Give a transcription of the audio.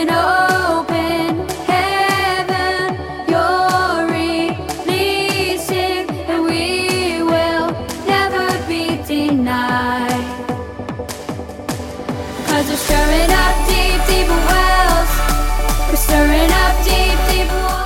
an open heaven. You're releasing, and we will never be denied. 'Cause we're stirring up deep, deep wells. We're stirring up deep, deep wells.